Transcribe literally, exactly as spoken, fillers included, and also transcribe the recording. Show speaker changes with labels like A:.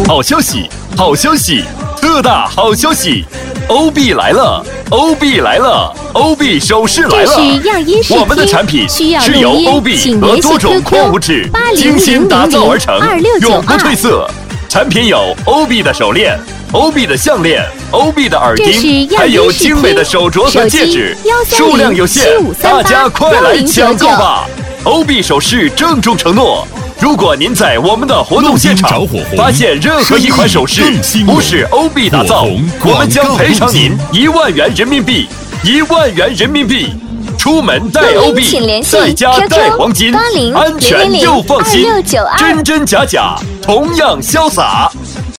A: 好消息，好消息，特大好消息！欧币来了，欧币来了，欧币首饰来了！
B: 这是亚音视听，
A: 我们的产品
B: 需要
A: 是由
B: 录音
A: 欧币
B: 请
A: 和多种
B: 联系 Q Q
A: 矿物质
B: 八零
A: 精心
B: 零零
A: 打造而成
B: 零二六，九
A: 永不褪
B: 二。
A: 色。产品有欧币的手链、欧币的项链、欧币的耳
B: 这是
A: 钉，
B: 亚
A: 还有
B: 音视听
A: 精美的手镯和戒指，数量有限，大家快来抢购吧！欧币首饰郑重承诺，如果您在我们的活动现场发现任何一款首饰不是欧币打造，我们将赔偿您一万元人民币，一万元人民币。出门带欧币，在家带黄金，安全又放心，真真假假，同样潇洒。